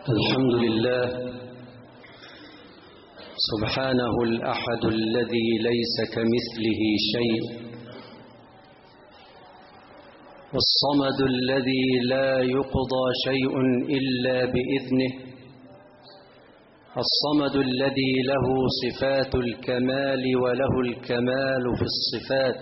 الحمد لله سبحانه الأحد الذي ليس كمثله شيء، والصمد الذي لا يقضى شيء إلا بإذنه، الصمد الذي له صفات الكمال وله الكمال في الصفات،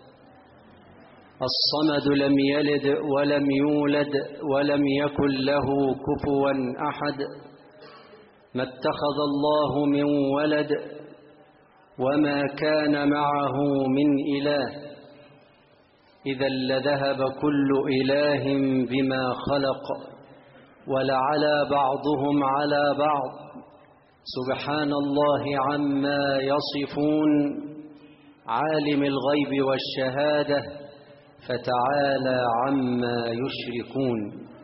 الصمد لم يلد ولم يولد ولم يكن له كفوا أحد، ما اتخذ الله من ولد وما كان معه من إله، إذا لذهب كل إله بما خلق ولعلى بعضهم على بعض، سبحان الله عما يصفون، عالم الغيب والشهادة فتعالى عما يشركون.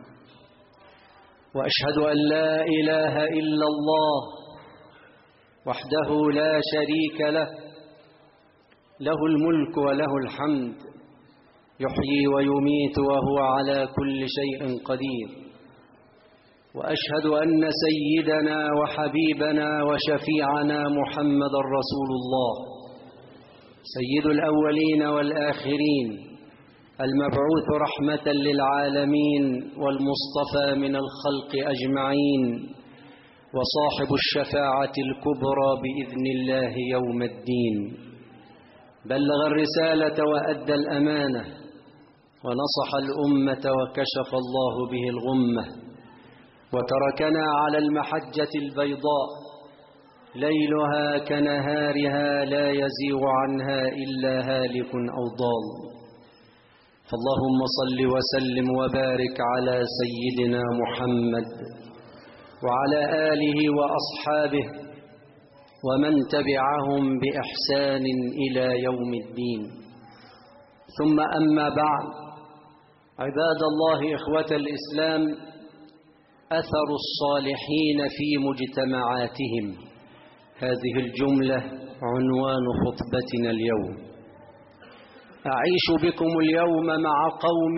وأشهد أن لا إله إلا الله وحده لا شريك له، له الملك وله الحمد، يحيي ويميت وهو على كل شيء قدير. وأشهد أن سيدنا وحبيبنا وشفيعنا محمد رسول الله، سيد الأولين والآخرين، المبعوث رحمة للعالمين والمصطفى من الخلق أجمعين، وصاحب الشفاعة الكبرى بإذن الله يوم الدين. بلغ الرسالة وأدى الأمانة ونصح الأمة وكشف الله به الغمة، وتركنا على المحجة البيضاء ليلها كنهارها لا يزيغ عنها إلا هالك أو ضال. فاللهم صل وسلم وبارك على سيدنا محمد وعلى آله وأصحابه ومن تبعهم بإحسان إلى يوم الدين. ثم أما بعد، عباد الله إخوة الإسلام، أثر الصالحين في مجتمعاتهم، هذه الجملة عنوان خطبتنا اليوم. أعيش بكم اليوم مع قوم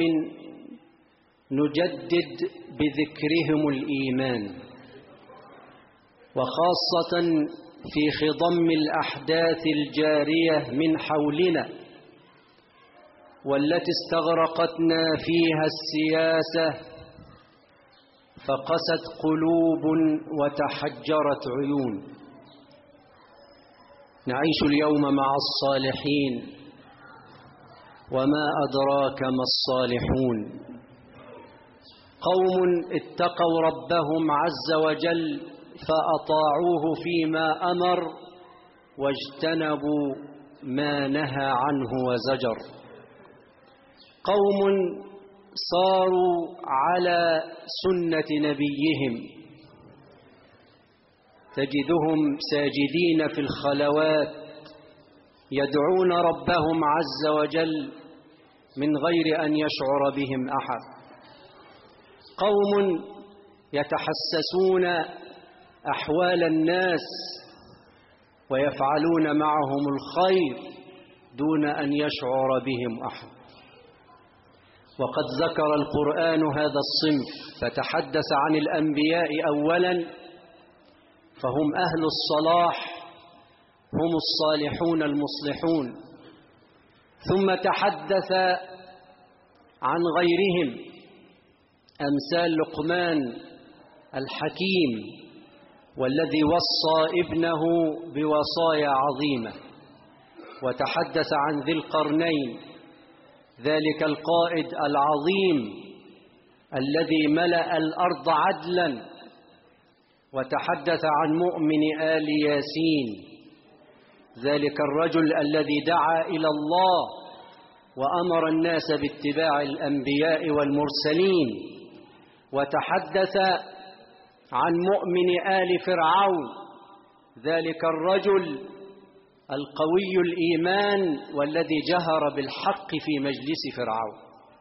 نجدد بذكرهم الإيمان، وخاصة في خضم الأحداث الجارية من حولنا والتي استغرقتنا فيها السياسة، فقست قلوب وتحجرت عيون. نعيش اليوم مع الصالحين، وما أدراك ما الصالحون؟ قوم اتقوا ربهم عز وجل فأطاعوه فيما أمر واجتنبوا ما نهى عنه وزجر. قوم صاروا على سنة نبيهم، تجدهم ساجدين في الخلوات يدعون ربهم عز وجل من غير أن يشعر بهم أحد. قوم يتحسسون أحوال الناس ويفعلون معهم الخير دون أن يشعر بهم أحد. وقد ذكر القرآن هذا الصنف فتحدث عن الأنبياء أولا، فهم أهل الصلاح، هم الصالحون المصلحون، ثم تحدث عن غيرهم أمثال لقمان الحكيم والذي وصى ابنه بوصايا عظيمة، وتحدث عن ذي القرنين ذلك القائد العظيم الذي ملأ الأرض عدلا، وتحدث عن مؤمن آل ياسين ذلك الرجل الذي دعا إلى الله وأمر الناس باتباع الأنبياء والمرسلين، وتحدث عن مؤمن آل فرعون ذلك الرجل القوي الإيمان والذي جهر بالحق في مجلس فرعون،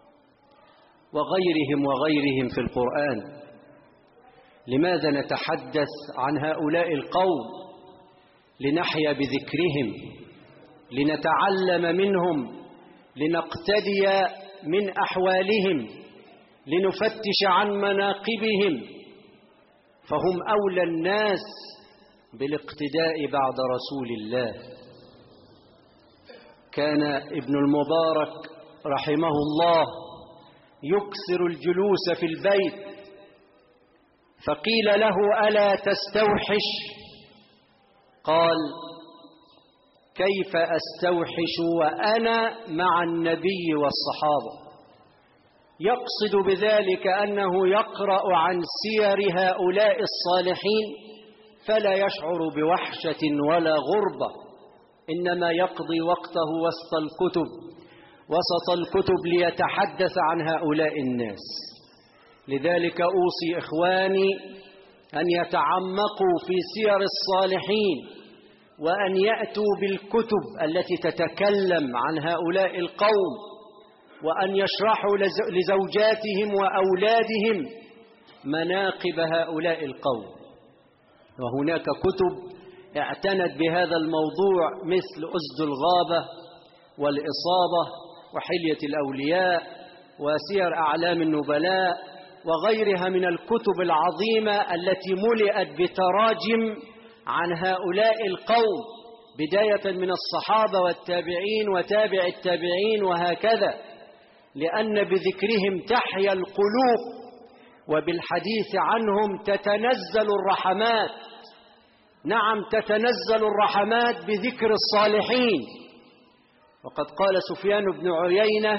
وغيرهم في القرآن. لماذا نتحدث عن هؤلاء القوم؟ لنحيا بذكرهم، لنتعلم منهم، لنقتدي من أحوالهم، لنفتش عن مناقبهم، فهم أولى الناس بالاقتداء بعد رسول الله. كان ابن المبارك رحمه الله يكثر الجلوس في البيت، فقيل له: ألا تستوحش؟ قال: كيف أستوحش وأنا مع النبي والصحابة؟ يقصد بذلك أنه يقرأ عن سير هؤلاء الصالحين فلا يشعر بوحشة ولا غربة، إنما يقضي وقته وسط الكتب ليتحدث عن هؤلاء الناس. لذلك أوصي إخواني أن يتعمقوا في سير الصالحين، وأن يأتوا بالكتب التي تتكلم عن هؤلاء القوم، وأن يشرحوا لزوجاتهم وأولادهم مناقب هؤلاء القوم. وهناك كتب اعتنت بهذا الموضوع مثل أسد الغابة والإصابة وحلية الأولياء وسير أعلام النبلاء وغيرها من الكتب العظيمة التي ملئت بتراجم عن هؤلاء القوم، بداية من الصحابة والتابعين وتابع التابعين وهكذا، لأن بذكرهم تحيا القلوب، وبالحديث عنهم تتنزل الرحمات. نعم، تتنزل الرحمات بذكر الصالحين. وقد قال سفيان بن عيينة: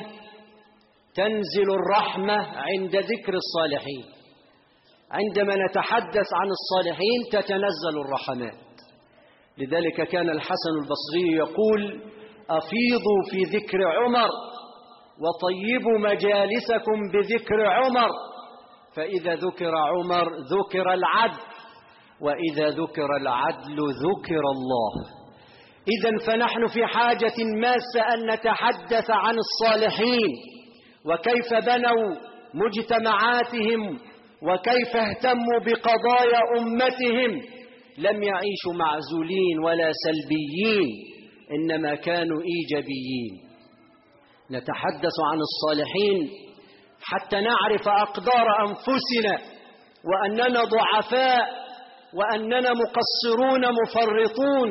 تنزل الرحمة عند ذكر الصالحين. عندما نتحدث عن الصالحين تتنزل الرحمات. لذلك كان الحسن البصري يقول: أفيضوا في ذكر عمر وطيبوا مجالسكم بذكر عمر، فإذا ذكر عمر ذكر العدل، وإذا ذكر العدل ذكر الله. إذن فنحن في حاجة ماسة أن نتحدث عن الصالحين، وكيف بنوا مجتمعاتهم، وكيف اهتموا بقضايا أمتهم. لم يعيشوا معزولين ولا سلبيين، إنما كانوا إيجابيين. نتحدث عن الصالحين حتى نعرف أقدار أنفسنا، وأننا ضعفاء، وأننا مقصرون مفرطون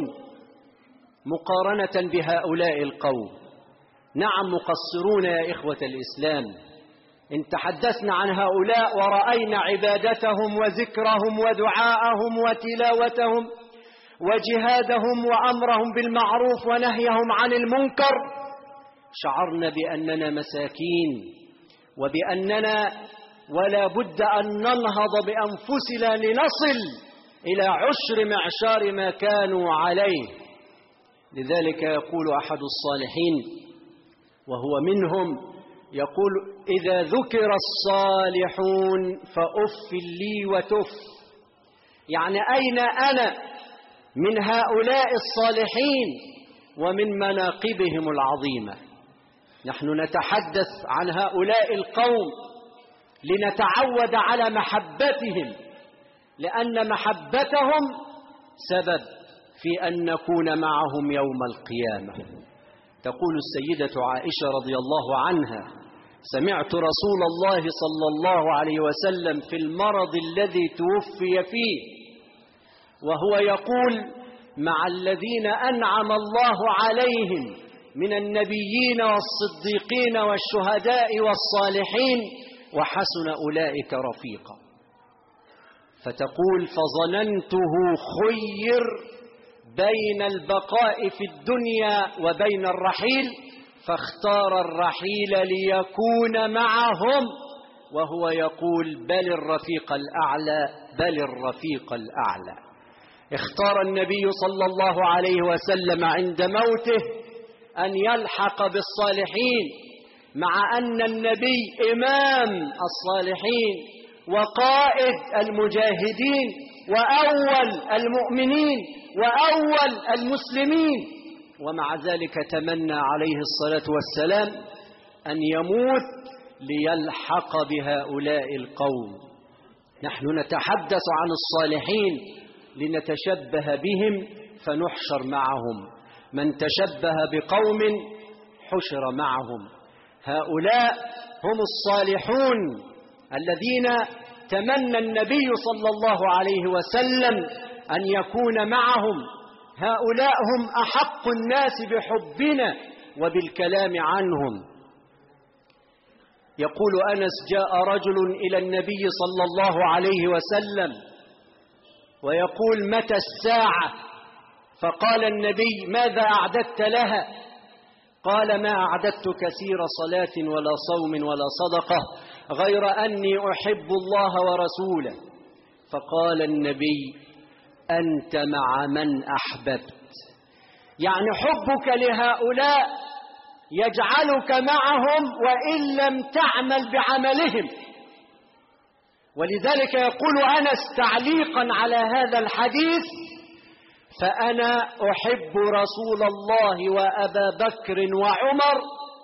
مقارنة بهؤلاء القوم. نعم مقصرون يا إخوة الإسلام. إن تحدثنا عن هؤلاء ورأينا عبادتهم وذكرهم ودعاءهم وتلاوتهم وجهادهم وأمرهم بالمعروف ونهيهم عن المنكر، شعرنا بأننا مساكين، وبأننا ولا بد أن ننهض بأنفسنا لنصل إلى عشر معشار ما كانوا عليه. لذلك يقول أحد الصالحين وهو منهم، يقول: إذا ذكر الصالحون فأف لي وتف. يعني أين أنا من هؤلاء الصالحين ومن مناقبهم العظيمة؟ نحن نتحدث عن هؤلاء القوم لنتعود على محبتهم، لأن محبتهم سبب في أن نكون معهم يوم القيامة. تقول السيدة عائشة رضي الله عنها: سمعت رسول الله صلى الله عليه وسلم في المرض الذي توفي فيه وهو يقول: مع الذين أنعم الله عليهم من النبيين والصديقين والشهداء والصالحين وحسن أولئك رفيقا. فتقول: فظننته خير بين البقاء في الدنيا وبين الرحيل، فاختار الرحيل ليكون معهم، وهو يقول: بل الرفيق الأعلى، بل الرفيق الأعلى. اختار النبي صلى الله عليه وسلم عند موته أن يلحق بالصالحين، مع أن النبي إمام الصالحين وقائد المجاهدين وأول المؤمنين وأول المسلمين، ومع ذلك تمنى عليه الصلاة والسلام أن يموت ليلحق بهؤلاء القوم. نحن نتحدث عن الصالحين لنتشبه بهم فنحشر معهم. من تشبه بقوم حشر معهم. هؤلاء هم الصالحون الذين تمنى النبي صلى الله عليه وسلم أن يكون معهم. هؤلاء هم أحق الناس بحبنا وبالكلام عنهم. يقول أنس: جاء رجل إلى النبي صلى الله عليه وسلم ويقول: متى الساعة؟ فقال النبي: ماذا أعددت لها؟ قال: ما أعددت كثير صلاة ولا صوم ولا صدقة، غير أني أحب الله ورسوله. فقال النبي: أنت مع من أحببت. يعني حبك لهؤلاء يجعلك معهم وإن لم تعمل بعملهم. ولذلك يقول أنس تعليقا على هذا الحديث: فأنا أحب رسول الله وأبا بكر وعمر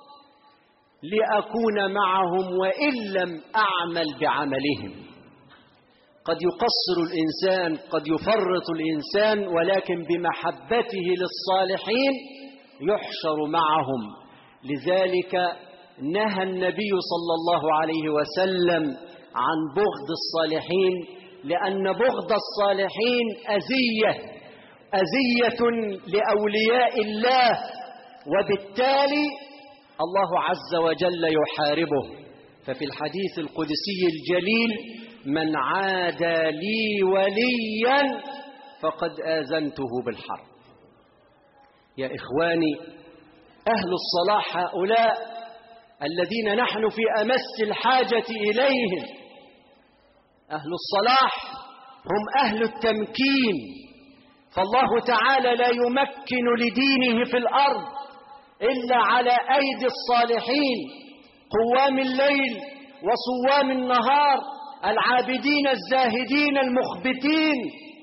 لأكون معهم وإن لم أعمل بعملهم. قد يقصر الإنسان، قد يفرط الإنسان، ولكن بمحبته للصالحين يحشر معهم. لذلك نهى النبي صلى الله عليه وسلم عن بغض الصالحين، لأن بغض الصالحين أذية لأولياء الله، وبالتالي الله عز وجل يحاربه. ففي الحديث القدسي الجليل: من عادى لي وليا فقد آذنته بالحرب. يا إخواني، أهل الصلاح هؤلاء الذين نحن في أمس الحاجة إليهم. أهل الصلاح هم أهل التمكين، فالله تعالى لا يمكن لدينه في الأرض إلا على أيدي الصالحين، قوام الليل وصوام النهار، العابدين الزاهدين المخبتين.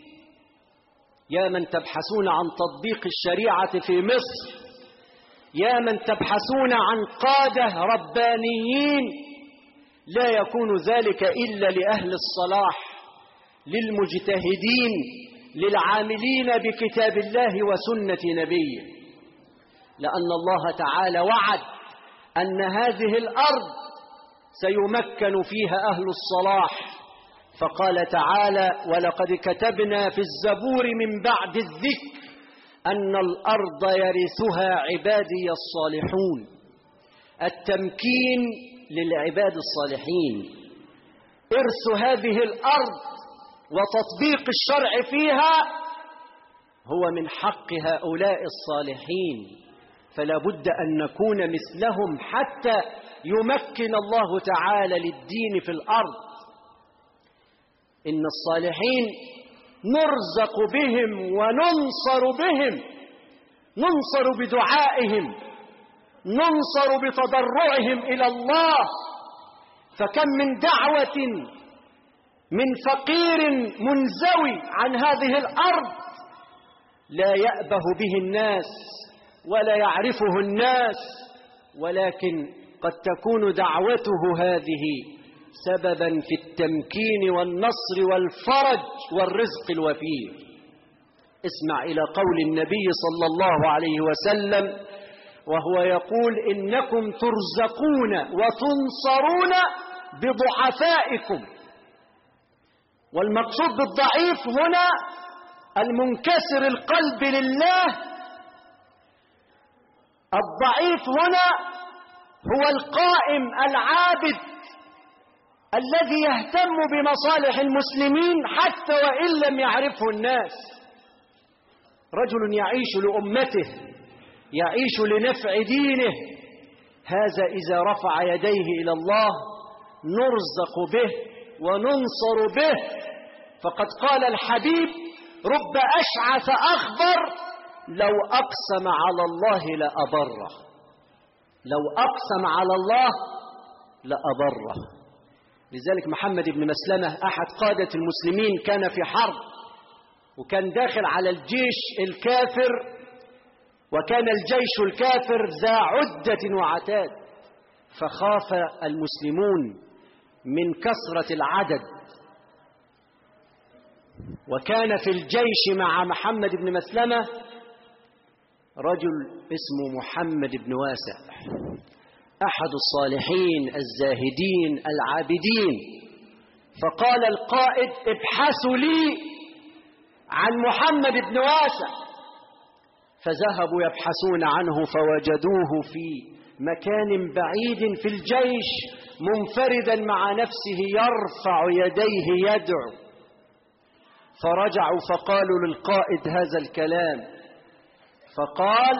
يا من تبحثون عن تطبيق الشريعة في مصر، يا من تبحثون عن قادة ربانيين، لا يكون ذلك إلا لأهل الصلاح، للمجتهدين، للعاملين بكتاب الله وسنة نبيه. لأن الله تعالى وعد أن هذه الأرض سيمكن فيها أهل الصلاح، فقال تعالى: ولقد كتبنا في الزبور من بعد الذكر أن الأرض يرثها عبادي الصالحون. التمكين للعباد الصالحين، إرث هذه الأرض وتطبيق الشرع فيها هو من حق هؤلاء الصالحين، فلا بد أن نكون مثلهم حتى يمكن الله تعالى للدين في الأرض. إن الصالحين نرزق بهم وننصر بهم، ننصر بدعائهم، ننصر بتضرعهم إلى الله. فكم من دعوة من فقير منزوي عن هذه الأرض لا يأبه به الناس ولا يعرفه الناس، ولكن قد تكون دعوته هذه سببا في التمكين والنصر والفرج والرزق الوفير. اسمع إلى قول النبي صلى الله عليه وسلم وهو يقول: إنكم ترزقون وتنصرون بضعفائكم. والمقصود بالضعيف هنا المنكسر القلب لله. الضعيف هنا هو القائم العابد الذي يهتم بمصالح المسلمين حتى وإن لم يعرفه الناس. رجل يعيش لأمته، يعيش لنفع دينه، هذا إذا رفع يديه إلى الله نرزق به وننصر به. فقد قال الحبيب: رب أشعث أخضر لو أقسم على الله لأبره. لو أقسم على الله لأبره. لذلك محمد بن مسلمة أحد قادة المسلمين كان في حرب، وكان داخل على الجيش الكافر، وكان الجيش الكافر ذا عدة وعتاد، فخاف المسلمون من كثرة العدد. وكان في الجيش مع محمد بن مسلمة رجل اسمه محمد بن واسع، أحد الصالحين الزاهدين العابدين. فقال القائد: ابحثوا لي عن محمد بن واسع. فذهبوا يبحثون عنه فوجدوه في مكان بعيد في الجيش منفردا مع نفسه يرفع يديه يدعو. فرجعوا فقالوا للقائد هذا الكلام، فقال: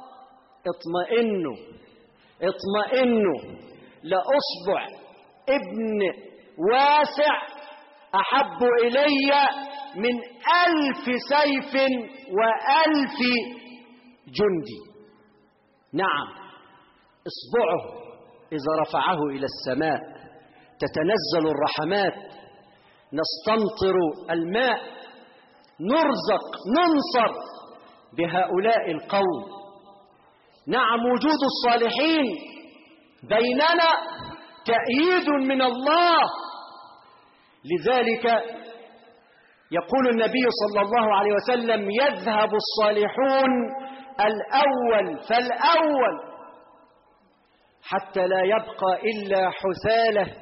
اطمئنوا لأصبع ابن واسع أحب إلي من 1000 سيف و1000 جندي. نعم، إصبعه إذا رفعه إلى السماء تتنزل الرحمات، نستمطر الماء، نرزق، ننصر بهؤلاء القوم. نعم، وجود الصالحين بيننا تأييد من الله. لذلك يقول النبي صلى الله عليه وسلم: يذهب الصالحون الأول فالأول حتى لا يبقى إلا حثالة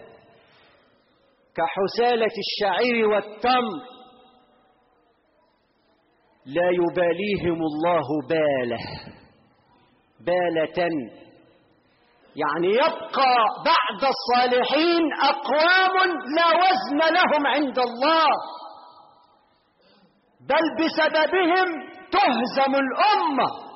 كحثالة الشعير والتمر، لا يباليهم الله بالة، يعني يبقى بعد الصالحين أقوام لا وزن لهم عند الله، بل بسببهم تهزم الأمة،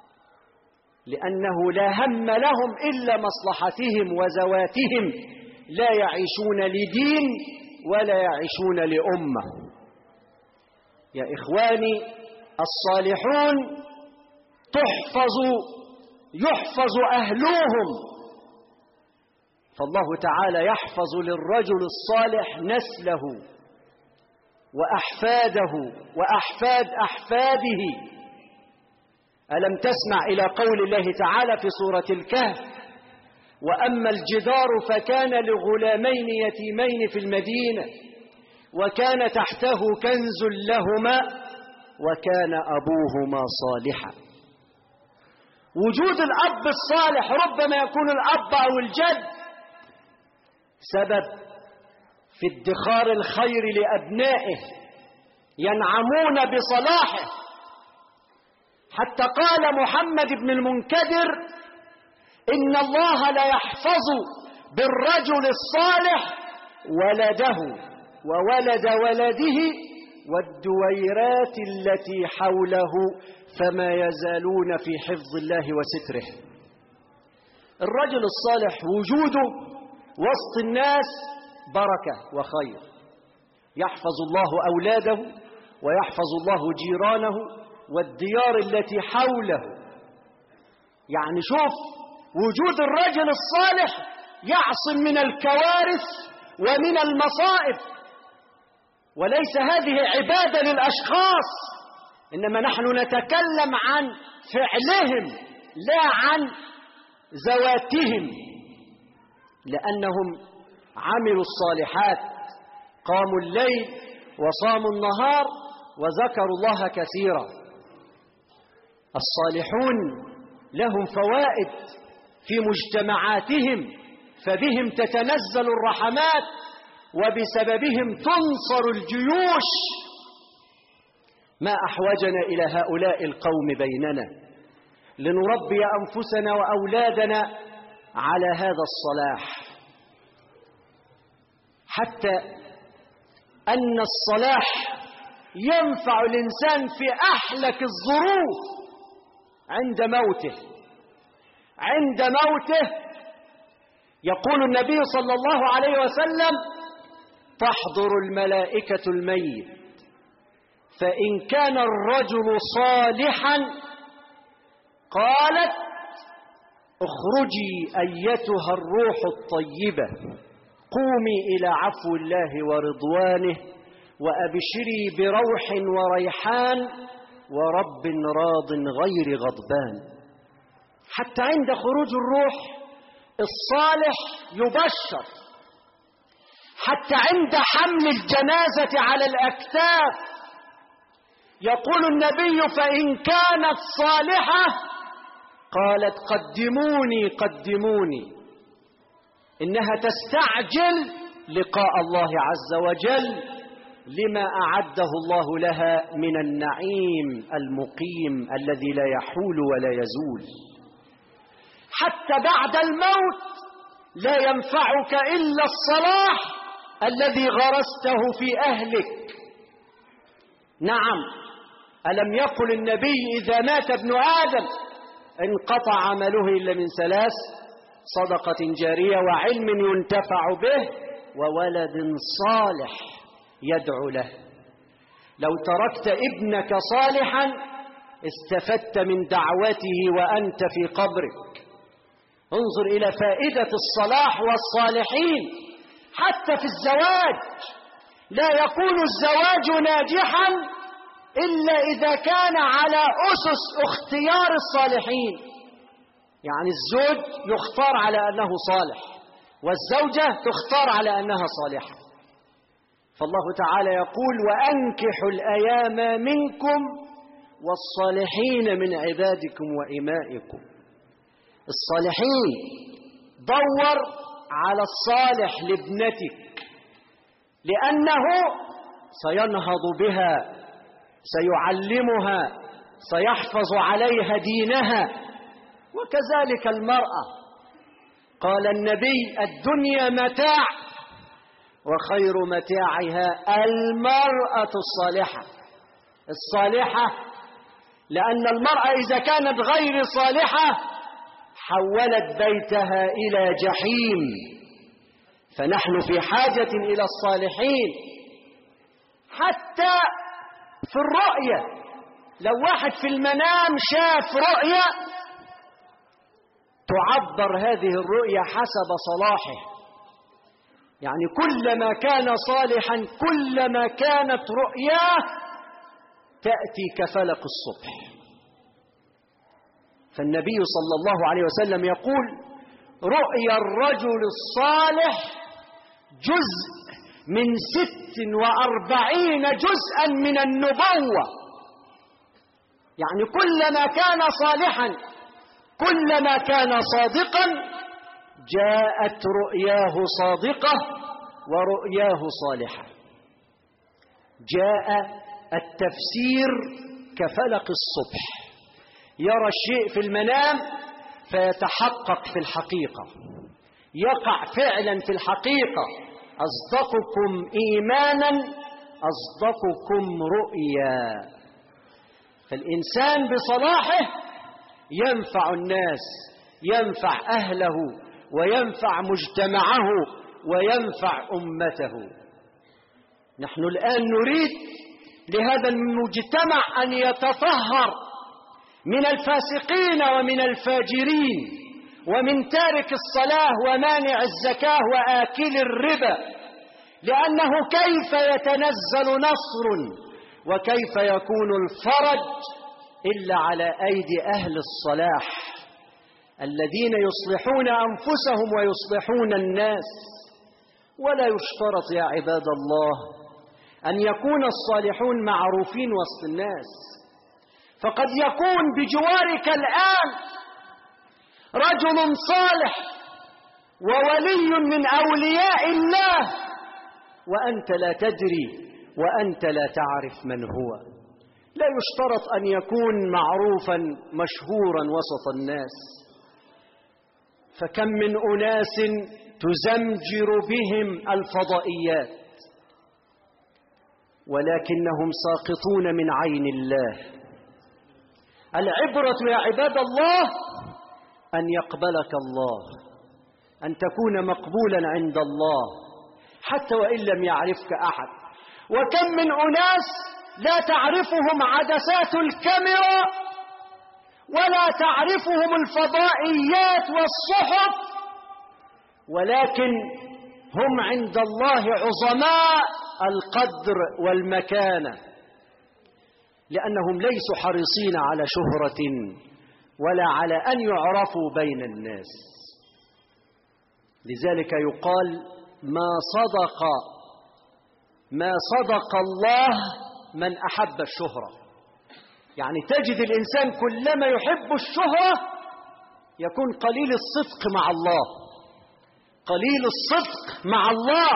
لأنه لا هم لهم إلا مصلحتهم وذواتهم، لا يعيشون لدين ولا يعيشون لأمة. يا إخواني، الصالحون يحفظ أهلهم، فالله تعالى يحفظ للرجل الصالح نسله وأحفاده وأحفاد أحفاده. ألم تسمع إلى قول الله تعالى في سورة الكهف: وأما الجدار فكان لغلامين يتيمين في المدينة وكان تحته كنز لهما وكان أبوهما صالحا. وجود الأب الصالح، ربما يكون الأب أو الجد، سبب في ادخار الخير لأبنائه ينعمون بصلاحه، حتى قال محمد بن المنكدر: إن الله لا يحفظ بالرجل الصالح ولده وولد ولده والدويرات التي حوله فما يزالون في حفظ الله وستره. الرجل الصالح وجوده وسط الناس بركة وخير، يحفظ الله أولاده ويحفظ الله جيرانه والديار التي حوله. يعني شوف، وجود الرجل الصالح يعصم من الكوارث ومن المصائب. وليس هذه عبادة للأشخاص، إنما نحن نتكلم عن فعلهم لا عن ذواتهم، لأنهم عملوا الصالحات، قاموا الليل وصاموا النهار وذكروا الله كثيرا. الصالحون لهم فوائد في مجتمعاتهم، فبهم تتنزل الرحمات وبسببهم تنصر الجيوش. ما أحوجنا إلى هؤلاء القوم بيننا لنربي أنفسنا وأولادنا على هذا الصلاح، حتى أن الصلاح ينفع الإنسان في أحلك الظروف عند موته. يقول النبي صلى الله عليه وسلم: تحضر الملائكة الميت، فإن كان الرجل صالحا قالت: اخرجي أيتها الروح الطيبة، قومي إلى عفو الله ورضوانه، وأبشري بروح وريحان ورب راض غير غضبان. حتى عند خروج الروح الصالح يبشر، حتى عند حمل الجنازة على الأكتاف يقول النبي: فإن كانت صالحة قالت: قدموني. إنها تستعجل لقاء الله عز وجل لما أعده الله لها من النعيم المقيم الذي لا يحول ولا يزول. حتى بعد الموت لا ينفعك إلا الصلاح الذي غرسته في أهلك. نعم، ألم يقل النبي إذا مات ابن آدم انقطع عمله إلا من ثلاث: صدقة جارية، وعلم ينتفع به، وولد صالح يدعو له. لو تركت ابنك صالحا استفدت من دعوته وأنت في قبرك. انظر إلى فائدة الصلاح والصالحين حتى في الزواج. لا يكون الزواج ناجحا إلا إذا كان على أسس اختيار الصالحين. يعني الزوج يختار على أنه صالح، والزوجة تختار على أنها صالحة. فالله تعالى يقول: وأنكحوا الأيام منكم والصالحين من عبادكم وإمائكم. الصالحين، دور على الصالح لابنتك، لأنه سينهض بها، سيعلمها، سيحفظ عليها دينها. وكذلك المرأة. قال النبي: الدنيا متاع وخير متاعها المرأة الصالحة. الصالحة، لأن المرأة إذا كانت غير صالحة حولت بيتها إلى جحيم. فنحن في حاجة إلى الصالحين. حتى في الرؤية، لو واحد في المنام شاف رؤية تعبر هذه الرؤية حسب صلاحه. يعني كلما كان صالحا كلما كانت رؤياه تأتي كفلق الصبح. فالنبي صلى الله عليه وسلم يقول: رؤيا الرجل الصالح جزء من 46 جزءا من النبوة. يعني كلما كان صالحا كلما كان صادقا جاءت رؤياه صادقة ورؤياه صالحة. جاء التفسير كفلق الصبح، يرى الشيء في المنام فيتحقق في الحقيقة، يقع فعلا في الحقيقة. أصدقكم إيمانا أصدقكم رؤيا. فالإنسان بصلاحه ينفع الناس، ينفع أهله، وينفع مجتمعه، وينفع أمته. نحن الآن نريد لهذا المجتمع أن يتطهر من الفاسقين ومن الفاجرين، ومن تارك الصلاة ومانع الزكاة وآكل الربا. لأنه كيف يتنزل نصر وكيف يكون الفرج إلا على أيدي أهل الصلاح الذين يصلحون أنفسهم ويصلحون الناس. ولا يشترط يا عباد الله أن يكون الصالحون معروفين وسط الناس. فقد يكون بجوارك الآن رجل صالح وولي من أولياء الله وأنت لا تدري وأنت لا تعرف من هو. لا يشترط أن يكون معروفا مشهورا وسط الناس. فكم من أناس تزمجر بهم الفضائيات ولكنهم ساقطون من عين الله. العبرة يا عباد الله أن يقبلك الله، أن تكون مقبولا عند الله حتى وإن لم يعرفك أحد. وكم من أناس لا تعرفهم عدسات الكاميرا ولا تعرفهم الفضائيات والصحف، ولكن هم عند الله عظماء القدر والمكانة، لأنهم ليسوا حريصين على شهرة ولا على أن يعرفوا بين الناس. لذلك يقال ما صدق الله من أحب الشهرة. يعني تجد الإنسان كلما يحب الشهرة يكون قليل الصدق مع الله، قليل الصدق مع الله،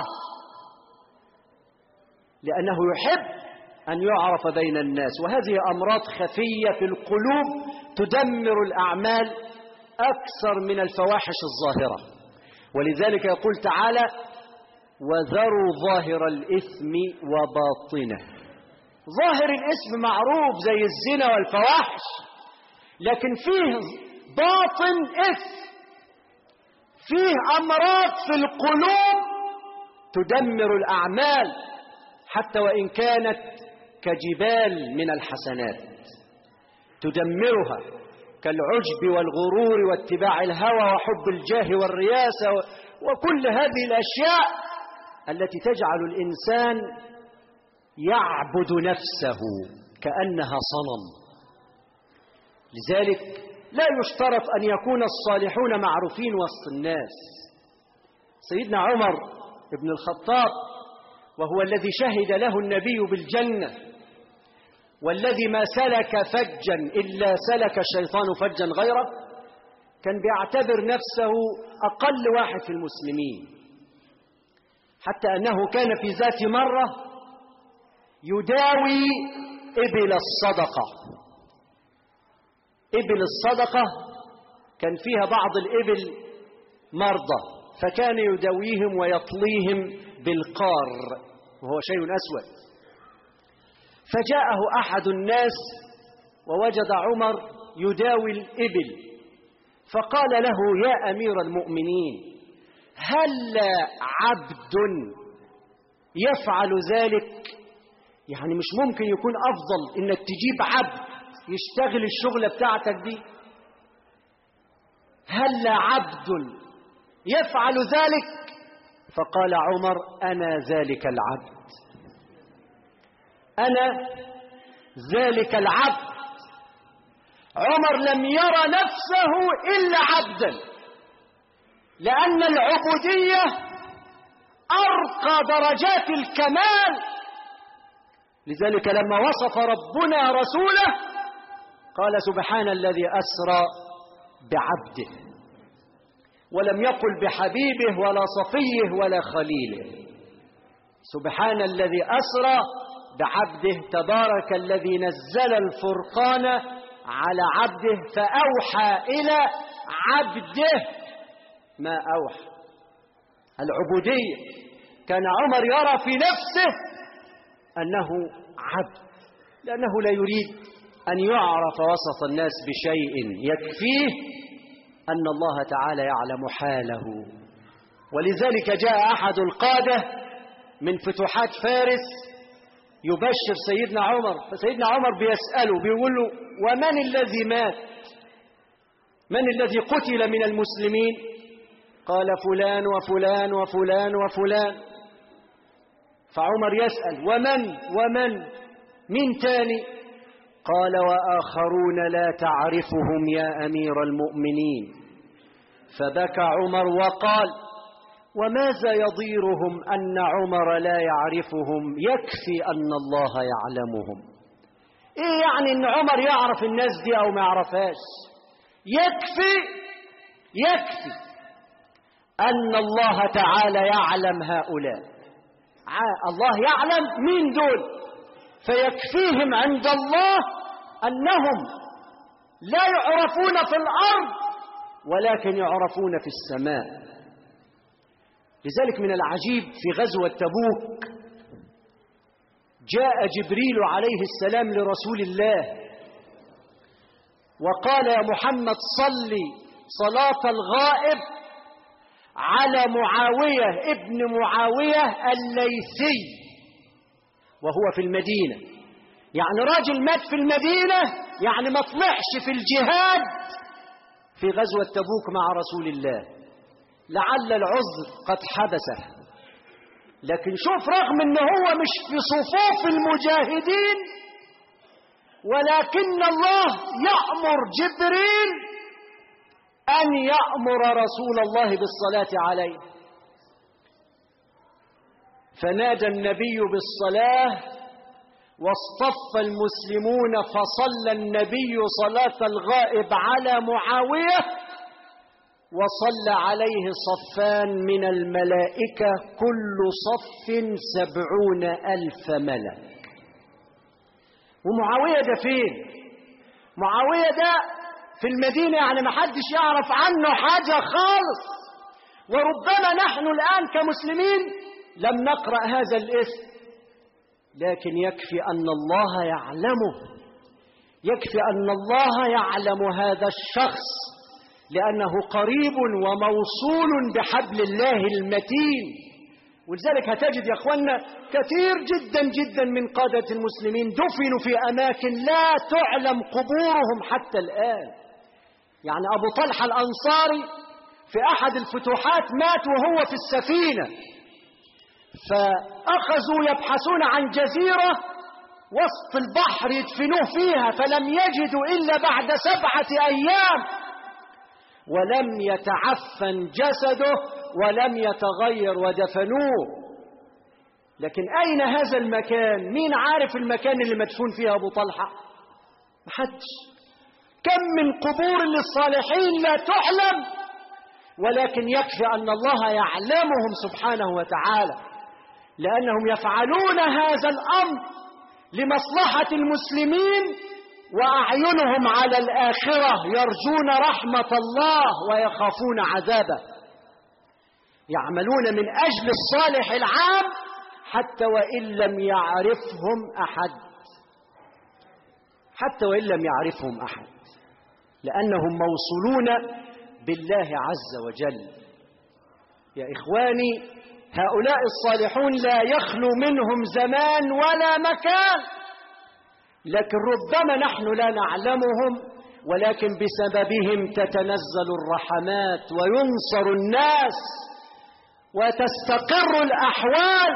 لأنه يحب أن يعرف بين الناس. وهذه أمراض خفية في القلوب تدمر الأعمال أكثر من الفواحش الظاهرة. ولذلك يقول تعالى: وذروا ظاهر الإثم وباطنه. ظاهر الإثم معروف زي الزنا والفواحش، لكن فيه باطن إثم، فيه أمراض في القلوب تدمر الأعمال حتى وإن كانت كجبال من الحسنات، تدمرها، كالعجب والغرور واتباع الهوى وحب الجاه والرياسة وكل هذه الأشياء التي تجعل الإنسان يعبد نفسه كأنها صنم. لذلك لا يشترط أن يكون الصالحون معروفين وسط الناس. سيدنا عمر بن الخطاب، وهو الذي شهد له النبي بالجنة، والذي ما سلك فجا إلا سلك الشيطان فجا غيره، كان بيعتبر نفسه أقل واحد في المسلمين، حتى أنه كان في ذات مرة يداوي إبل الصدقة. إبل الصدقة كان فيها بعض الإبل مرضى، فكان يداويهم ويطليهم بالقار، وهو شيء أسود. فجاءه أحد الناس ووجد عمر يداوي الإبل، فقال له: يا أمير المؤمنين، هل عبد يفعل ذلك؟ يعني مش ممكن يكون أفضل إنك تجيب عبد يشتغل الشغلة بتاعتك دي؟ هل عبد يفعل ذلك؟ فقال عمر: أنا ذلك العبد، أنا ذلك العبد. عمر لم يرى نفسه إلا عبدا، لأن العبودية أرقى درجات الكمال. لذلك لما وصف ربنا رسوله قال: سبحان الذي أسرى بعبده، ولم يقل بحبيبه ولا صفيه ولا خليله. سبحان الذي أسرى بعبده، تبارك الذي نزل الفرقان على عبده فأوحى إلى عبده ما أوحى. العبودية كان عمر يرى في نفسه أنه عبد، لأنه لا يريد أن يعرف وسط الناس بشيء، يكفيه أن الله تعالى يعلم حاله. ولذلك جاء أحد القادة من فتوحات فارس يبشر سيدنا عمر، فسيدنا عمر بيسأله، بيقول له: ومن الذي مات؟ من الذي قتل من المسلمين؟ قال: فلان وفلان وفلان وفلان. فعمر يسأل: ومن مين تاني؟ قال: وآخرون لا تعرفهم يا أمير المؤمنين. فبكى عمر وقال: وماذا يضيرهم أن عمر لا يعرفهم؟ يكفي أن الله يعلمهم. إيه يعني أن عمر يعرف الناس دي أو ما يعرفهاش؟ يكفي أن الله تعالى يعلم هؤلاء. الله يعلم مين دول، فيكفيهم عند الله أنهم لا يعرفون في الأرض ولكن يعرفون في السماء. لذلك من العجيب في غزوة تبوك جاء جبريل عليه السلام لرسول الله وقال: يا محمد صلي صلاة الغائب على معاوية ابن معاوية الليثي وهو في المدينة. يعني راجل مات في المدينة، يعني ما طلعش في الجهاد في غزوة تبوك مع رسول الله، لعل العذر قد حبسه. لكن شوف، رغم ان هو مش في صفوف المجاهدين، ولكن الله يأمر جبريل أن يأمر رسول الله بالصلاة عليه. فنادى النبي بالصلاة واصطف المسلمون، فصلى النبي صلاة الغائب على معاوية وصلى عليه صفان من الملائكة كل صف 70,000 ملك. ومعاوية ده فين؟ معاوية ده في المدينة، يعني ما حدش يعرف عنه حاجة خالص، وربما نحن الآن كمسلمين لم نقرأ هذا الاسم، لكن يكفي أن الله يعلمه، يكفي أن الله يعلم هذا الشخص، لأنه قريب وموصول بحبل الله المتين. ولذلك هتجد يا أخوانا كثير جدا جدا من قادة المسلمين دفنوا في أماكن لا تعلم قبورهم حتى الآن. يعني أبو طلحة الأنصاري في أحد الفتوحات مات وهو في السفينة، فأخذوا يبحثون عن جزيرة وسط البحر يدفنوه فيها، فلم يجدوا إلا بعد 7 أيام، ولم يتعفن جسده ولم يتغير ودفنوه. لكن أين هذا المكان؟ مين عارف المكان اللي مدفون فيه أبو طلحة؟ محدش. كم من قبور للصالحين لا تعلم، ولكن يكفي أن الله يعلمهم سبحانه وتعالى، لأنهم يفعلون هذا الأمر لمصلحة المسلمين، وأعينهم على الآخرة، يرجون رحمة الله ويخافون عذابه، يعملون من أجل الصالح العام حتى وإن لم يعرفهم أحد، حتى وإن لم يعرفهم أحد، لأنهم موصولون بالله عز وجل. يا إخواني، هؤلاء الصالحون لا يخلو منهم زمان ولا مكان، لكن ربما نحن لا نعلمهم، ولكن بسببهم تتنزل الرحمات وينصر الناس وتستقر الأحوال.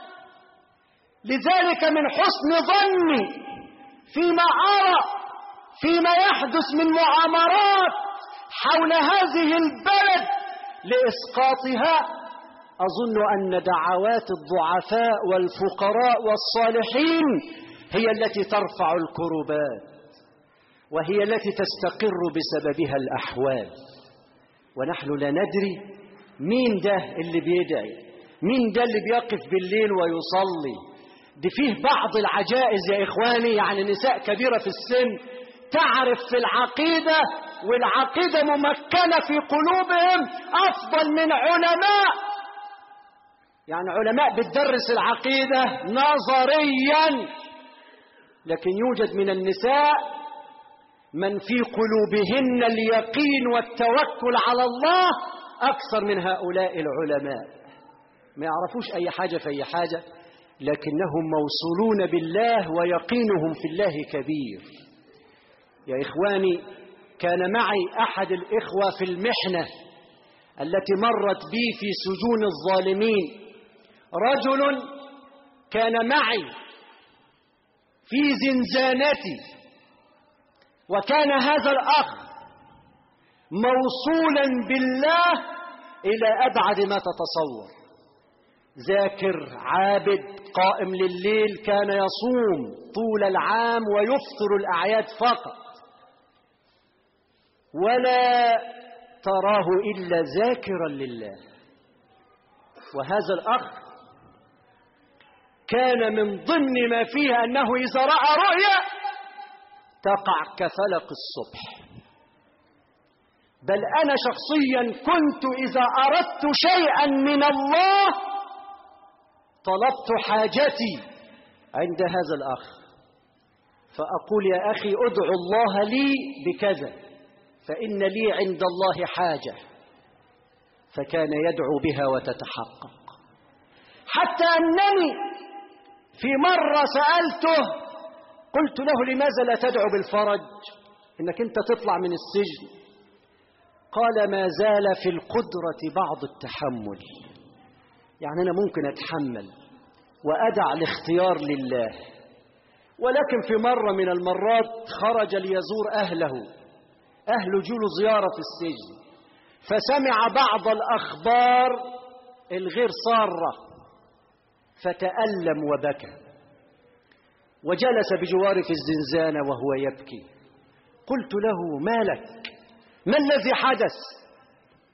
لذلك من حسن ظني فيما أرى فيما يحدث من مؤامرات حول هذه البلد لإسقاطها، أظن أن دعوات الضعفاء والفقراء والصالحين هي التي ترفع الكربات، وهي التي تستقر بسببها الأحوال. ونحن لا ندري مين ده اللي بيدعي، مين ده اللي بيقف بالليل ويصلي. دي فيه بعض العجائز يا إخواني، يعني نساء كبيرة في السن تعرف في العقيدة، والعقيدة ممكنة في قلوبهم أفضل من علماء، يعني علماء بتدرس العقيدة نظريا، لكن يوجد من النساء من في قلوبهن اليقين والتوكل على الله أكثر من هؤلاء العلماء، ما يعرفوش أي حاجة في أي حاجة، لكنهم موصولون بالله ويقينهم في الله كبير. يا إخواني، كان معي أحد الإخوة في المحنة التي مرت بي في سجون الظالمين، رجل كان معي في زنزانتي، وكان هذا الأخ موصولا بالله إلى أبعد ما تتصور، ذاكر عابد قائم لليل، كان يصوم طول العام ويفطر الأعياد فقط، ولا تراه إلا ذاكرا لله. وهذا الأخ كان من ضمن ما فيها أنه إذا رأى رؤيا تقع كفلق الصبح، بل أنا شخصيا كنت إذا أردت شيئا من الله طلبت حاجتي عند هذا الأخ، فأقول يا أخي أدعو الله لي بكذا فإن لي عند الله حاجة، فكان يدعو بها وتتحقق. حتى أنني في مرة سألته، قلت له لماذا لا تدعو بالفرج، إنك أنت تطلع من السجن؟ قال ما زال في القدرة بعض التحمل، يعني أنا ممكن أتحمل وأدع الاختيار لله. ولكن في مرة من المرات خرج ليزور أهله جوله زيارة في السجن، فسمع بعض الأخبار الغير سارة فتألم وبكى، وجلس بجواري في الزنزانة وهو يبكي. قلت له ما لك، ما الذي حدث؟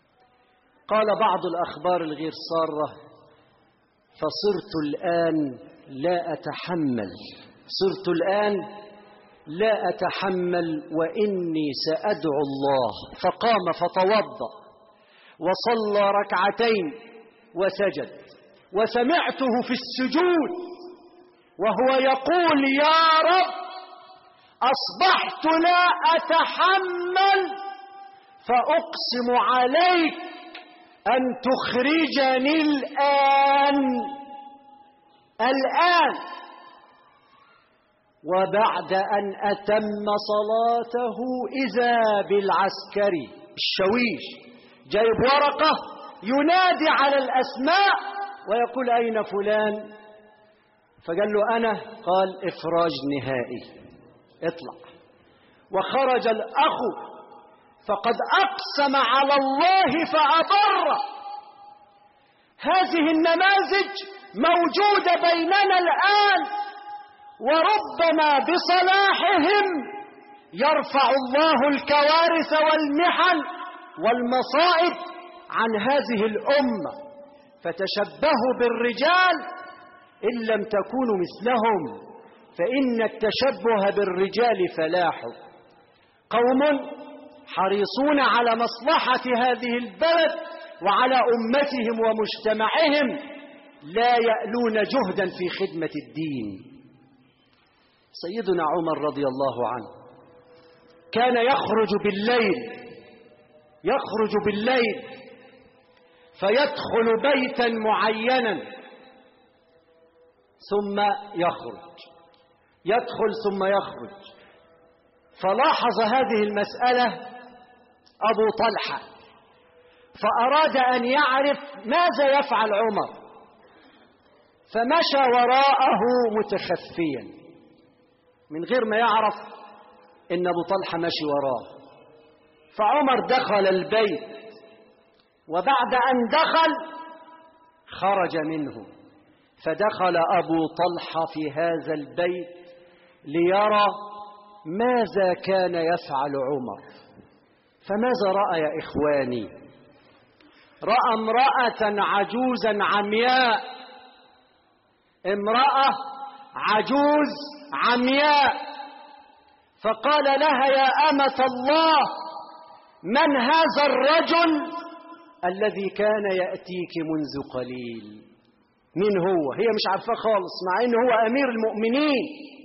قال بعض الأخبار الغير سارة: فصرت الآن لا أتحمل، صرت الآن لا أتحمل وإني سأدعو الله. فقام فتوضأ وصلى ركعتين وسجد، وسمعته في السجود وهو يقول: يا رب أصبحت لا أتحمل، فأقسم عليك أن تخرجني الآن. وبعد أن أتم صلاته إذا بالعسكري الشويش جايب ورقة ينادي على الأسماء ويقول: أين فلان؟ فقال له: أنا. قال: إفراج نهائي، اطلع. وخرج الأخ فقد أقسم على الله فأبر. هذه النماذج موجودة بيننا الآن، وربما بصلاحهم يرفع الله الكوارث والمحن والمصائب عن هذه الأمة. فتشبهوا بالرجال إن لم تكونوا مثلهم، فإن التشبه بالرجال فلاح. قوم حريصون على مصلحة هذه البلد وعلى أمتهم ومجتمعهم، لا يألون جهدا في خدمة الدين. سيدنا عمر رضي الله عنه كان يخرج بالليل فيدخل بيتا معينا ثم يدخل ثم يخرج. فلاحظ هذه المسألة أبو طلحة، فأراد أن يعرف ماذا يفعل عمر، فمشى وراءه متخفيا من غير ما يعرف إن أبو طلحة ماشي وراه. فعمر دخل البيت، وبعد أن دخل خرج منه، فدخل أبو طلحة في هذا البيت ليرى ماذا كان يفعل عمر. فماذا رأى يا إخواني؟ رأى امرأة عجوزا عمياء، امرأة عجوز عمياء، فقال لها: يا أمة الله، من هذا الرجل الذي كان يأتيك منذ قليل؟ من هو؟ هي مش عارفة خالص مع إنه هو أمير المؤمنين.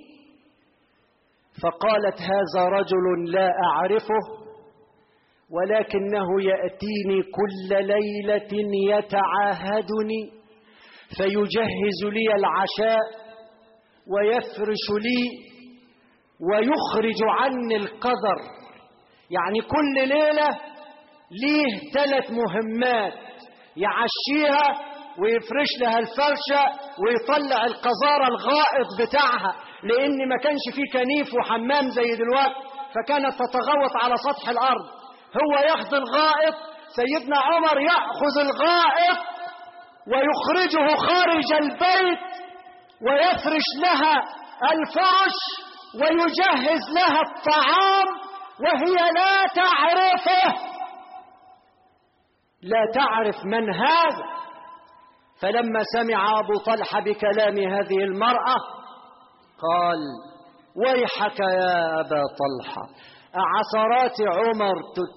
فقالت: هذا رجل لا أعرفه، ولكنه يأتيني كل ليلة يتعاهدني فيجهز لي العشاء ويفرش لي ويخرج عني القذر. يعني كل ليلة ليه 3 مهمات: يعشيها ويفرش لها الفرشة ويطلع القذارة الغائط بتاعها، لأن ما كانش فيه كنيف وحمام زي دلوقتي، فكانت تتغوط على سطح الأرض. هو ياخذ الغائط، سيدنا عمر يأخذ الغائط ويخرجه خارج البيت ويفرش لها الفرش ويجهز لها الطعام، وهي لا تعرف من هذا. فلما سمع أبو طلحة بكلام هذه المرأة قال: ويحك يا أبا طلحة، أعثرات عمر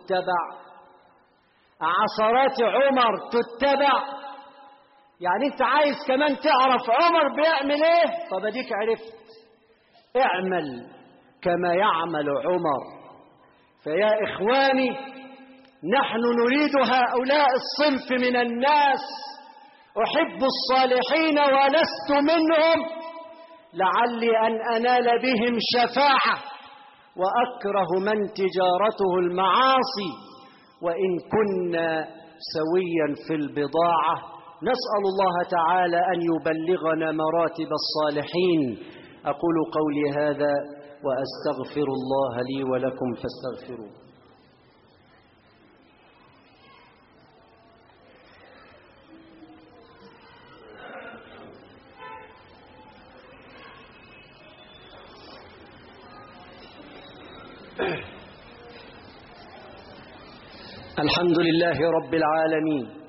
تتبع؟ يعني أنت عايز كمان تعرف عمر بيعمل إيه؟ طب أديك عرفت، اعمل كما يعمل عمر. فيا إخواني، نحن نريد هؤلاء الصنف من الناس. أحب الصالحين ولست منهم، لعلي أن أنال بهم شفاعة، وأكره من تجارته المعاصي وإن كنا سويا في البضاعة. نسأل الله تعالى أن يبلغنا مراتب الصالحين. أقول قولي هذا وأستغفر الله لي ولكم فاستغفروه. الحمد لله رب العالمين،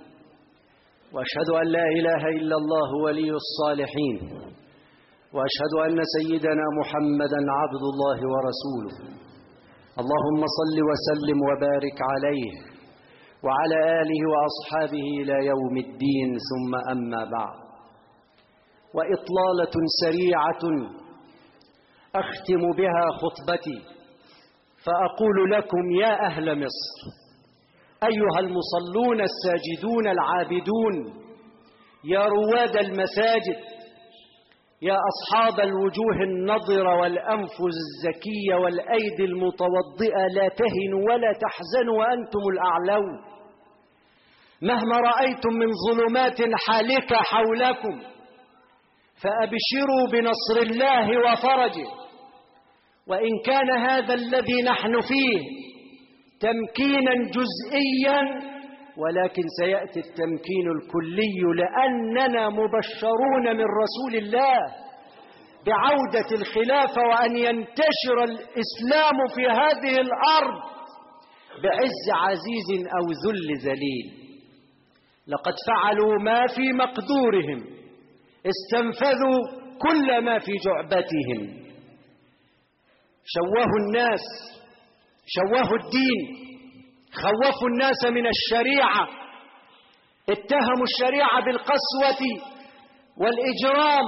وأشهد أن لا إله إلا الله ولي الصالحين، وأشهد أن سيدنا محمدًا عبد الله ورسوله. اللهم صل وسلم وبارك عليه وعلى آله وأصحابه إلى يوم الدين، ثم أما بعد. وإطلالة سريعة أختم بها خطبتي، فأقول لكم يا أهل مصر، أيها المصلون الساجدون العابدون، يا رواد المساجد، يا أصحاب الوجوه النضرة والأنفس الزكية والأيدي المتوضئة، لا تهنوا ولا تحزنوا وأنتم الأعلون. مهما رأيتم من ظلمات حالكة حولكم فأبشروا بنصر الله وفرجه. وإن كان هذا الذي نحن فيه تمكينا جزئيا، ولكن سيأتي التمكين الكلي، لأننا مبشرون من رسول الله بعودة الخلافة وأن ينتشر الإسلام في هذه الأرض بعز عزيز أو ذل ذليل. لقد فعلوا ما في مقدورهم، استنفذوا كل ما في جعبتهم، شوهوا الناس، شوهوا الدين، خوفوا الناس من الشريعة، اتهموا الشريعة بالقسوة والإجرام،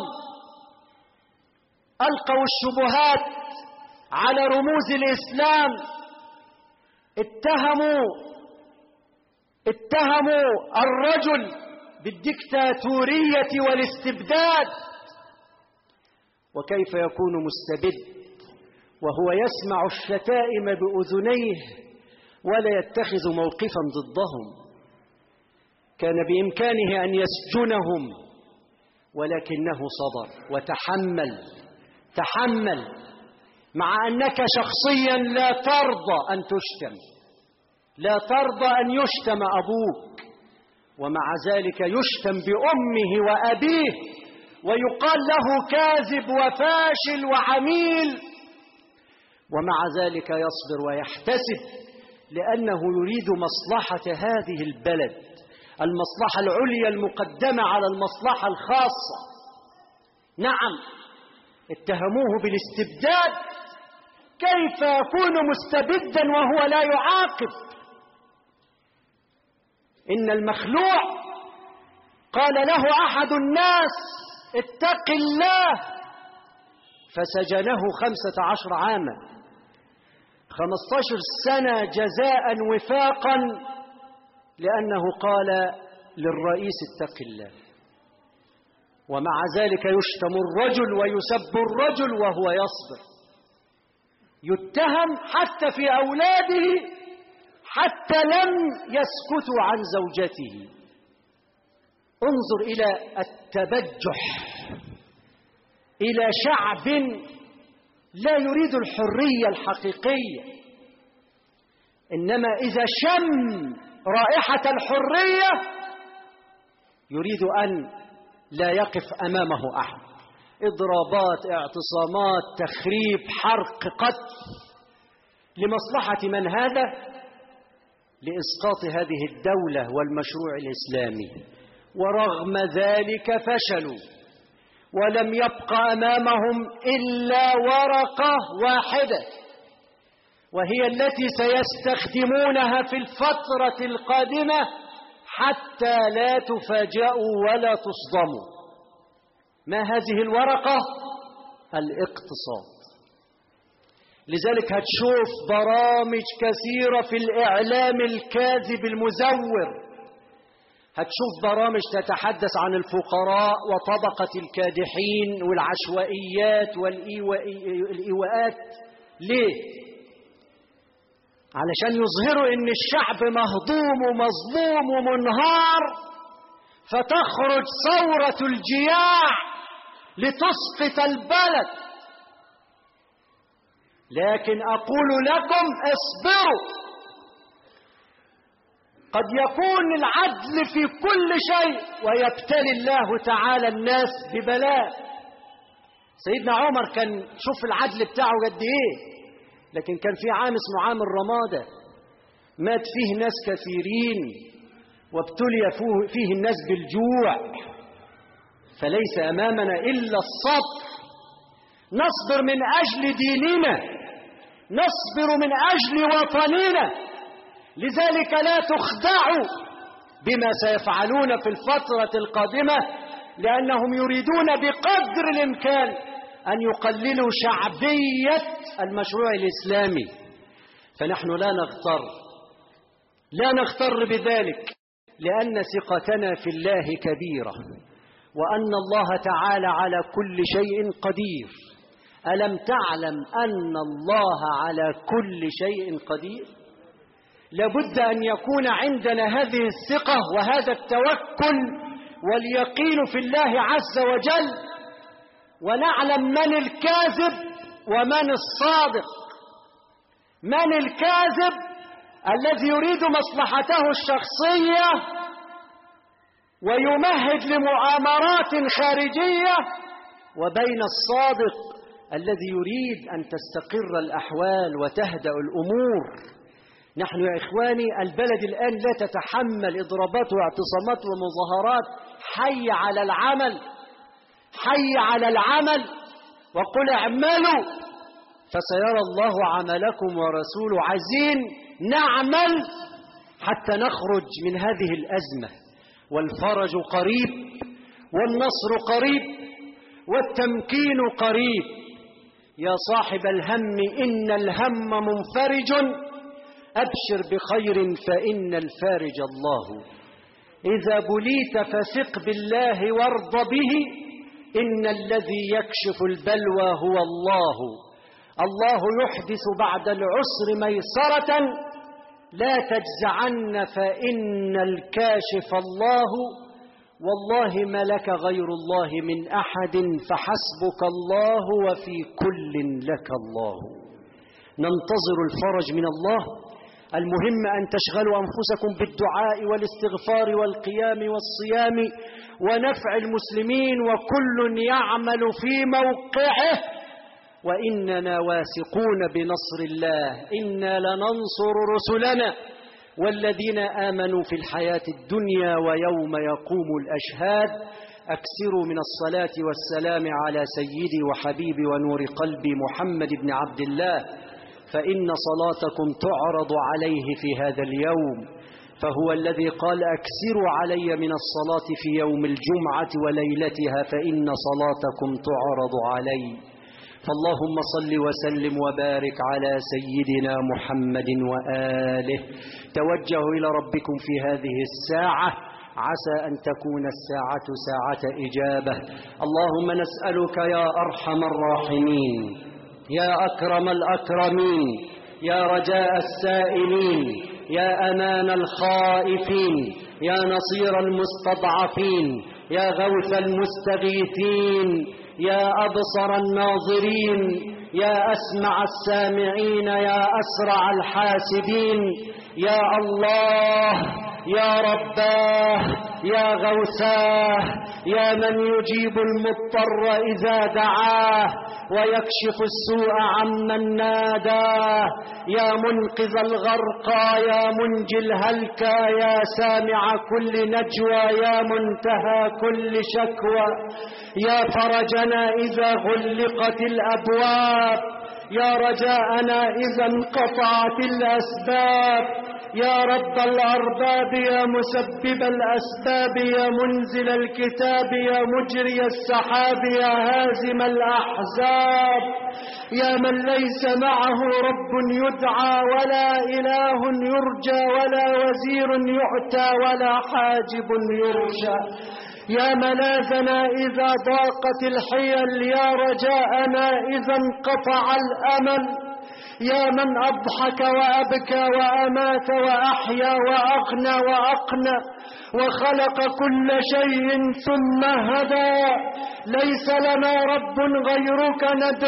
ألقوا الشبهات على رموز الإسلام، اتهموا الرجل بالديكتاتورية والاستبداد. وكيف يكون مستبد وهو يسمع الشتائم بأذنيه ولا يتخذ موقفا ضدهم؟ كان بإمكانه أن يسجنهم، ولكنه صبر وتحمل، مع أنك شخصيا لا ترضى أن تشتم، لا ترضى أن يشتم أبوك، ومع ذلك يشتم بأمه وأبيه ويقال له كاذب وفاشل وعميل، ومع ذلك يصبر ويحتسب، لأنه يريد مصلحة هذه البلد، المصلحة العليا المقدمة على المصلحة الخاصة. نعم، اتهموه بالاستبداد، كيف يكون مستبدا وهو لا يعاقب؟ إن المخلوع قال له أحد الناس اتق الله، فسجنه 15 عاما، 15 سنة جزاء وفاقا، لأنه قال للرئيس اتق الله. ومع ذلك يشتم الرجل ويسب الرجل وهو يصبر، يتهم حتى في أولاده، حتى لم يسكتوا عن زوجته. انظر إلى التبجح، إلى شعب لا يريد الحرية الحقيقية، إنما إذا شم رائحة الحرية يريد أن لا يقف أمامه أحد. إضرابات، اعتصامات، تخريب، حرق، قتل، لمصلحة من هذا؟ لإسقاط هذه الدولة والمشروع الإسلامي. ورغم ذلك فشلوا، ولم يبق أمامهم إلا ورقة واحدة، وهي التي سيستخدمونها في الفترة القادمة حتى لا تفاجئوا ولا تصدموا. ما هذه الورقة؟ الاقتصاد. لذلك هتشوف برامج كثيرة في الإعلام الكاذب المزور، هتشوف برامج تتحدث عن الفقراء وطبقة الكادحين والعشوائيات والإيواءات. ليه؟ علشان يظهروا إن الشعب مهضوم ومظلوم ومنهار، فتخرج ثورة الجياع لتسقط البلد. لكن أقول لكم اصبروا، قد يكون العدل في كل شيء ويبتلي الله تعالى الناس ببلاء. سيدنا عمر كان شوف العدل بتاعه قد ايه، لكن كان في عام اسمه عام الرمادة، مات فيه ناس كثيرين وابتلي فيه الناس بالجوع، فليس أمامنا إلا الصبر. نصبر من أجل ديننا، نصبر من أجل وطننا. لذلك لا تخدعوا بما سيفعلون في الفترة القادمة، لأنهم يريدون بقدر الإمكان أن يقللوا شعبية المشروع الإسلامي. فنحن لا نغتر بذلك، لأن ثقتنا في الله كبيرة، وأن الله تعالى على كل شيء قدير. ألم تعلم أن الله على كل شيء قدير؟ لابد أن يكون عندنا هذه الثقة وهذا التوكل واليقين في الله عز وجل، ونعلم من الكاذب ومن الصادق. من الكاذب الذي يريد مصلحته الشخصية ويمهد لمؤامرات خارجية، وبين الصادق الذي يريد أن تستقر الأحوال وتهدأ الأمور. نحن يا إخواني البلد الآن لا تتحمل إضرابات واعتصامات ومظاهرات. حي على العمل، حي على العمل، وقل اعملوا فسيرى الله عملكم ورسوله. عايزين نعمل حتى نخرج من هذه الأزمة، والفرج قريب، والنصر قريب، والتمكين قريب. يا صاحب الهم إن الهم منفرج، أبشر بخير فإن الفارج الله. إذا بليت فثق بالله وارض به، إن الذي يكشف البلوى هو الله. الله يحدث بعد العسر ميسرة، لا تجزعن فإن الكاشف الله. والله ما لك غير الله من أحد، فحسبك الله وفي كل لك الله. ننتظر الفرج من الله. المهم أن تشغلوا أنفسكم بالدعاء والاستغفار والقيام والصيام ونفع المسلمين، وكل يعمل في موقعه، وإننا واثقون بنصر الله. إنا لننصر رسلنا والذين آمنوا في الحياة الدنيا ويوم يقوم الأشهاد. أكثروا من الصلاة والسلام على سيدي وحبيبي ونور قلبي محمد بن عبد الله، فإن صلاتكم تعرض عليه في هذا اليوم، فهو الذي قال أكثروا علي من الصلاة في يوم الجمعة وليلتها فإن صلاتكم تعرض علي. فاللهم صل وسلم وبارك على سيدنا محمد وآله. توجهوا إلى ربكم في هذه الساعة، عسى أن تكون الساعة ساعة إجابة. اللهم نسألك يا أرحم الراحمين، يا أكرم الأكرمين، يا رجاء السائلين، يا أمان الخائفين، يا نصير المستضعفين، يا غوث المستغيثين، يا أبصر الناظرين، يا أسمع السامعين، يا أسرع الحاسبين، يا الله، يا رباه، يا غوثاه، يا من يجيب المضطر إذا دعاه ويكشف السوء عمن ناداه، يا منقذ الغرقى، يا منجي الهلكى، يا سامع كل نجوى، يا منتهى كل شكوى، يا فرجنا إذا غلقت الأبواب، يا رجاءنا إذا انقطعت الأسباب، يا رب الأرباب، يا مسبب الأسباب، يا منزل الكتاب، يا مجري السحاب، يا هازم الأحزاب، يا من ليس معه رب يدعى ولا إله يرجى ولا وزير يؤتى ولا حاجب يرجى، يا ملاذنا إذا ضاقت الحيل، يا رجاءنا إذا انقطع الأمل، يا من أضحك وأبكى وأمات وأحيا وأغنى وأقنى وخلق كل شيء ثم هدى. ليس لنا رب غيرك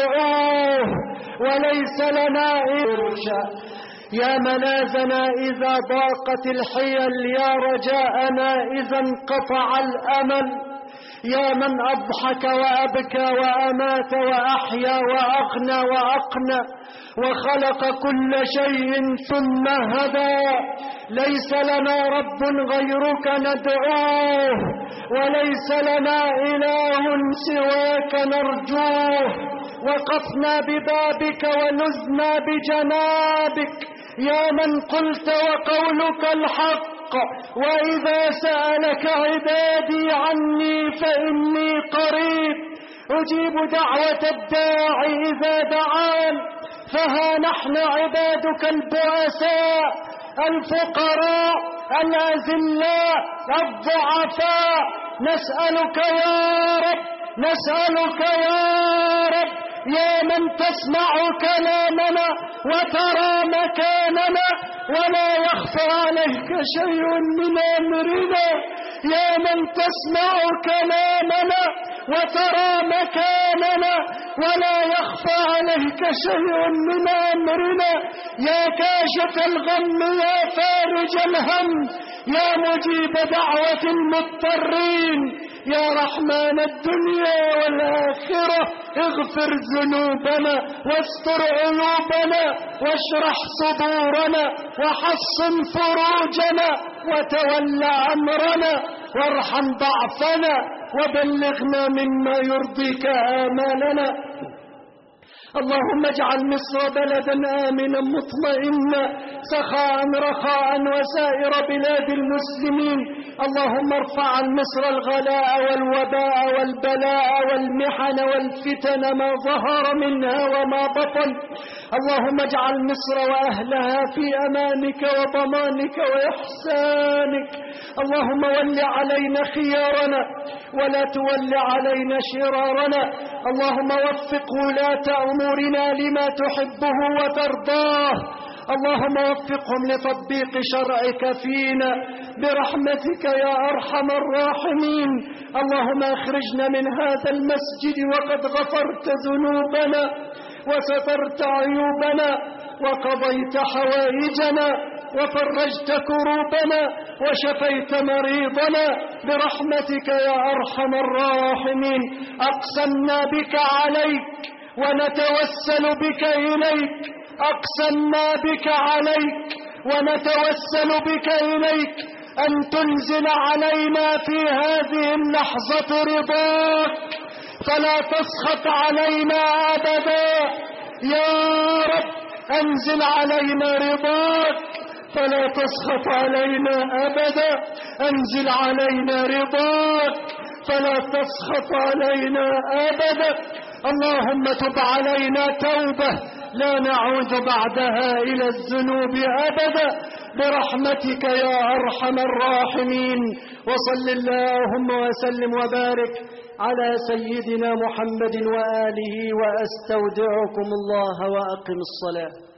ندعوه وليس لنا إرشا. يا ملاذنا إذا ضاقت الحيل، يا رجاءنا إذا انقطع الأمل، يا من أضحك وأبكى وأمات وأحيا وأغنى وأقنى وخلق كل شيء ثم هدى. ليس لنا رب غيرك ندعوه، وليس لنا إله سواك نرجوه. وقفنا ببابك ونزنا بجنابك يا من قلت وقولك الحق، وإذا سألك عبادي عني فإني قريب أجيب دعوة الداعي إذا دعان. فها نحن عبادك البؤساء الفقراء الأذلاء الضعفاء، نسألك يا رب، نسألك يا رب يا من تسمع كلامنا وترى مكاننا ولا يخفى عليك شيء من أمرنا، يا من تسمع كلامنا وترى مكاننا ولا يخفى عليك شيء من أمرنا، يا كاشف الغم يا فارج الهم يا مجيب دعوة المضطرين، يا رحمن الدنيا والآخرة اغفر ذنوبنا واستر عيوبنا واشرح صدورنا وحصن فروجنا وتول أمرنا وارحم ضعفنا وبلغنا مما يرضيك آمالنا. اللهم اجعل مصر بلدا آمنا مطمئنا سخاء رخاء وسائر بلاد المسلمين. اللهم ارفع عن مصر الغلاء والوباء والبلاء والمحن والفتن ما ظهر منها وما بطن. اللهم اجعل مصر وأهلها في أمانك وضمانك وإحسانك. اللهم ول علينا خيارنا ولا تول علينا شرارنا. اللهم وفق ولاة أمورنا لما تحبه وترضاه. اللهم وفقهم لتطبيق شرعك فينا برحمتك يا أرحم الراحمين. اللهم اخرجنا من هذا المسجد وقد غفرت ذنوبنا وسترت عيوبنا وقضيت حوائجنا وفرجت كروبنا وشفيت مريضنا برحمتك يا أرحم الراحمين. أقسمنا بك عليك ونتوسل بك إليك، أقسمنا بك عليك ونتوسل بك إليك أن تنزل علينا في هذه اللحظة رضاك، فلا تسخط علينا أبدا يا رب. أنزل علينا رضاك فلا تسخط علينا أبدا، أنزل علينا رضاك فلا تسخط علينا أبدا. اللهم تب علينا توبة لا نعود بعدها إلى الذنوب أبدا برحمتك يا أرحم الراحمين. وصل اللهم وسلم وبارك على سيدنا محمد وآله، وأستودعكم الله وأقم الصلاة.